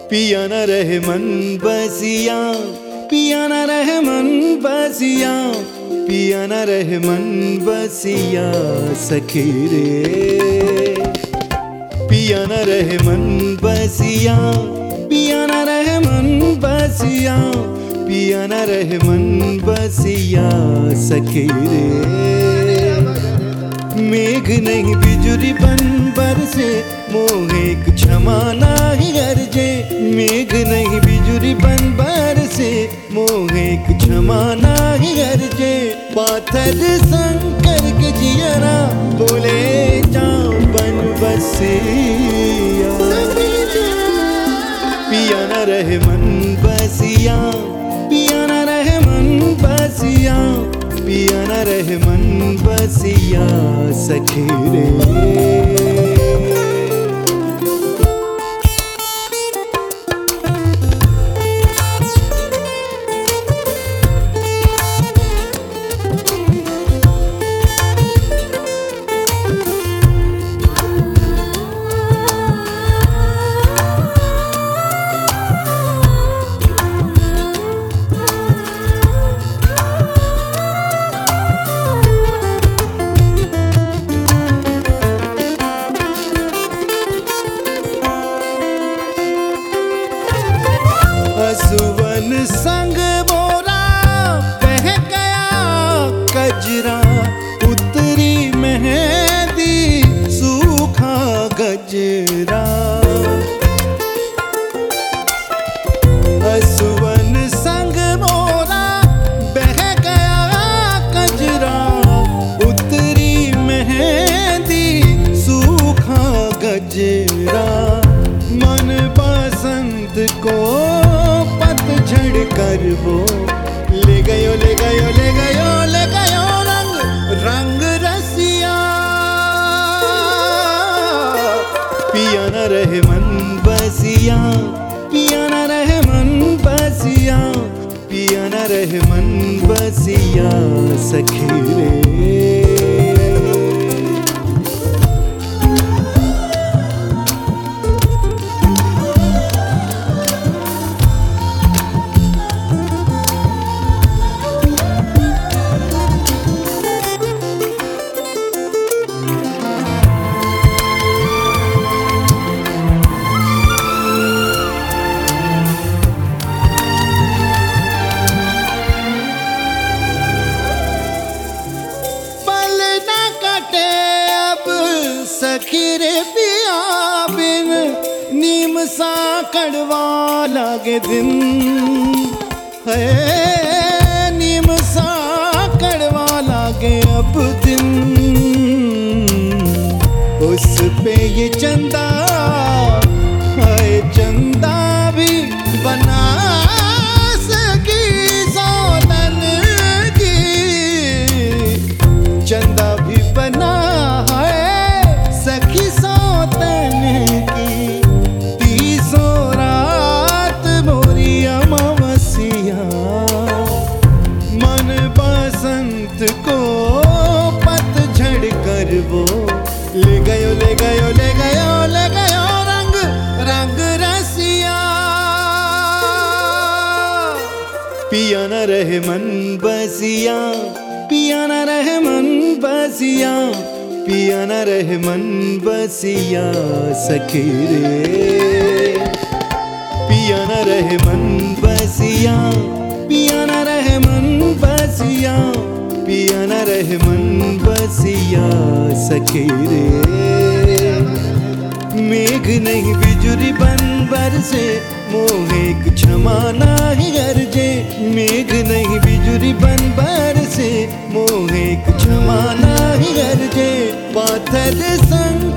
पिया न रहे मन बसिया, पिया न रहे मन बसिया, पिया न रहे मन बसिया सखी रे। पिया न रहे मन बसिया, पिया न रहे मन बसिया, पिया न रहे मन बसिया सखी रे। मेघ नहीं बिजुरी बन बरसे, मोहे क्षमा नाही गरजे। मेघ नहीं बिजुरी बन बरसे, मोहे क्षमा नाही गरजे। पाथर शंकर के जियरा बोले जाओ बन बसिया। पिया न रहे मन बसिया, पिया न रहे मन बसिया, पिया न रहे मन बसिया सखी रे। सुवन संग मोरा बह गया कजरा, उतरी मेहंदी सूखा गजरा। सुवन संग मोरा बह गया कजरा, उतरी मेहंदी सूखा गजरा। मन बसंत को झड़ कर वो ले गयो, ले गयो, ले गयो, ले गयो रंग रंग रसिया। पिया न रहे मन बसिया, पिया न रहे मन बसिया, पिया न रहे मन बसिया सखी रे। सखी रे पिया बिन नीम सा कड़वा लागे दिन है। नीम सा कड़वा लागे अब दिन, उस पे ये चंदा है चंदा भी बना सकी सोनन की। चंदा भी बना सखी सौतन की। तीसों रात मोरी अमावस्या, मन बसंत को पतझड़ कर वो ले गयो, ले गयो, ले गयो, ले गयो रंग रंग रसिया। पिया न रहे मन बसिया, पिया न रहे मन बसिया, पिया न रहे मन बसिया सखी रे। पिया न रहे मन बसिया, पिया न रहे मन बसिया, पिया न रहे मन बसिया सखी रे। मेघ नहीं बिजुरी बन बरसे, मोहे क्षमा नाही गरजे। मेघ नहीं बिजुरी बन बरसे, मोहे क्षमा नाही गरजे। पाथर संग